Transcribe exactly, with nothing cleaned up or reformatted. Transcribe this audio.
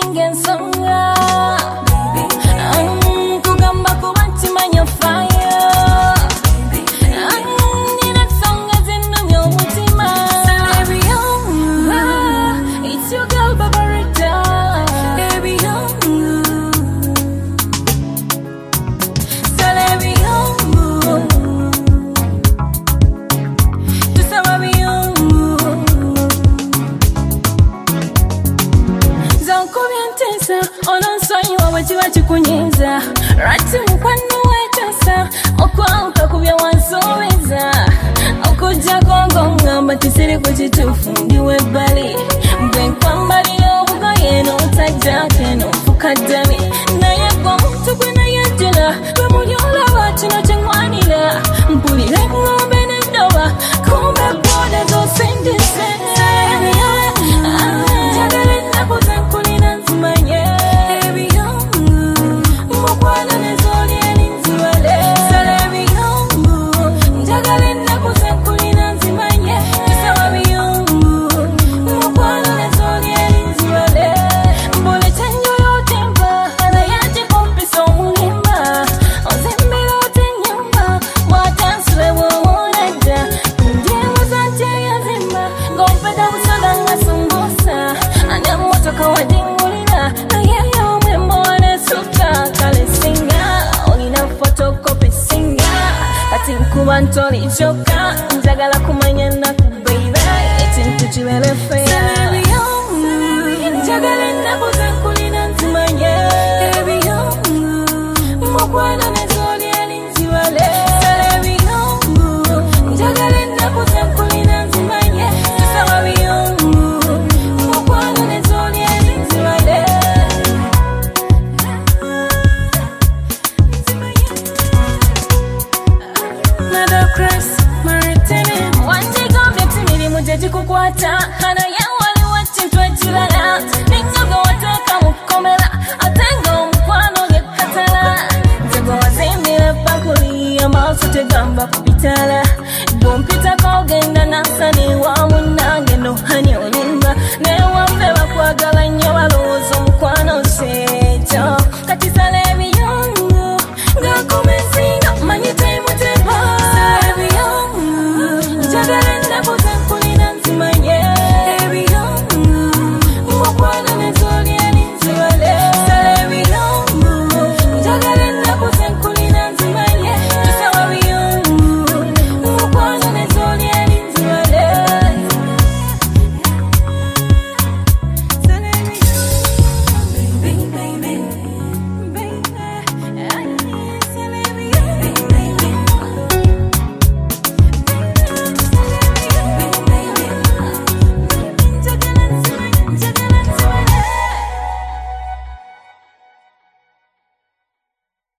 wange nsonga kugamba kubanti manya fire nina nsonga zinumya omutima it's your girl Barbarita Olonsonyiwa bwekiba kikunyinza Rati mukwano wetasa Okwawuka kubya wansobeza Okujja kongo ngamba tisiri ku kituufu ndiwe ebbali Bwe nkwambalira obugoye n'otajjake n'ofuka ddami Naye gwe omuntu gwe nayajjula Bwe muli olaba kino kye nkwanira Mpulira engombe n'eddoba Kumbe boda z'osindise Njagala ennaku zenkulira nzimanye Kuba ntoli choka njagala kumanya naku baby ekintu kibere fair njagala ennaku zenkulira nzimanye mukwana nezoli elinzibale njagala ennaku zenkulira nzimanye sisaba biyongu mukwana nezoli elinzibale Chris Martin One take off your timid muje kukwata